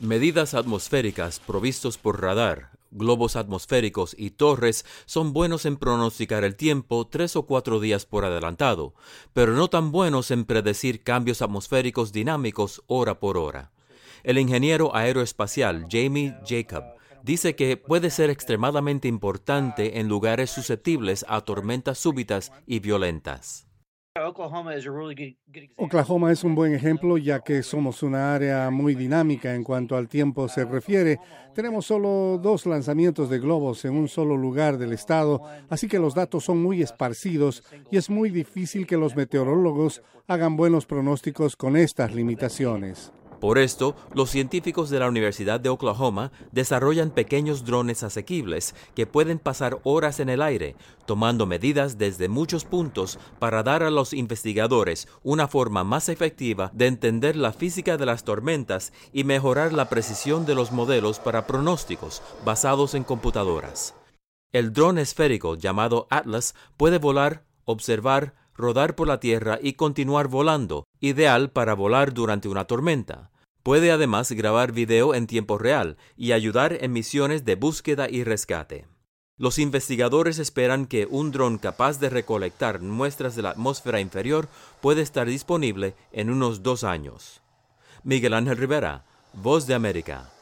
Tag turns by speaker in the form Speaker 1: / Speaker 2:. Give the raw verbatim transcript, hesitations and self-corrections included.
Speaker 1: Medidas atmosféricas provistos por radar, globos atmosféricos y torres son buenos en pronosticar el tiempo tres o cuatro días por adelantado, pero no tan buenos en predecir cambios atmosféricos dinámicos hora por hora. El ingeniero aeroespacial Jamie Jacob dice que puede ser extremadamente importante en lugares susceptibles a tormentas súbitas y violentas.
Speaker 2: Oklahoma es un buen ejemplo ya que somos una área muy dinámica en cuanto al tiempo se refiere. Tenemos solo dos lanzamientos de globos en un solo lugar del estado, así que los datos son muy esparcidos y es muy difícil que los meteorólogos hagan buenos pronósticos con estas limitaciones.
Speaker 1: Por esto, los científicos de la Universidad de Oklahoma desarrollan pequeños drones asequibles que pueden pasar horas en el aire, tomando medidas desde muchos puntos para dar a los investigadores una forma más efectiva de entender la física de las tormentas y mejorar la precisión de los modelos para pronósticos basados en computadoras. El dron esférico llamado Atlas puede volar, observar, rodar por la Tierra y continuar volando, ideal para volar durante una tormenta. Puede además grabar video en tiempo real y ayudar en misiones de búsqueda y rescate. Los investigadores esperan que un dron capaz de recolectar muestras de la atmósfera inferior puede estar disponible en unos dos años. Miguel Ángel Rivera, Voz de América.